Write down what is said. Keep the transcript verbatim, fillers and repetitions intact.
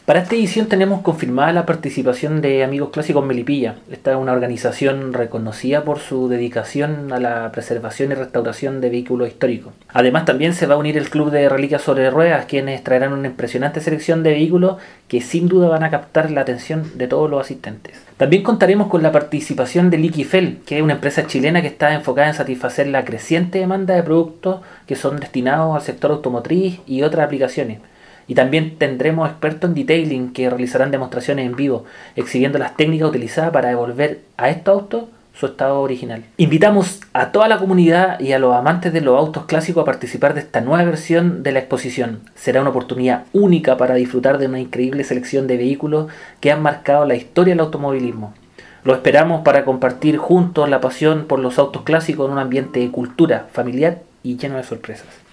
Para esta edición tenemos confirmada la participación de Amigos Clásicos Melipilla. Esta es una organización reconocida por su dedicación a la preservación y restauración de vehículos históricos. Además también se va a unir el Club de Reliquias sobre Ruedas, quienes traerán una impresionante selección de vehículos que sin duda van a captar la atención de todos los asistentes. También contaremos con la participación de Liquifel, que es una empresa chilena que está enfocada en satisfacer la creciente demanda de productos que son destinados al sector automotriz y otras aplicaciones. Y también tendremos expertos en detailing que realizarán demostraciones en vivo, exhibiendo las técnicas utilizadas para devolver a estos autos su estado original. Invitamos a toda la comunidad y a los amantes de los autos clásicos a participar de esta nueva versión de la exposición. Será una oportunidad única para disfrutar de una increíble selección de vehículos que han marcado la historia del automovilismo. Lo esperamos para compartir juntos la pasión por los autos clásicos en un ambiente de cultura familiar y lleno de sorpresas.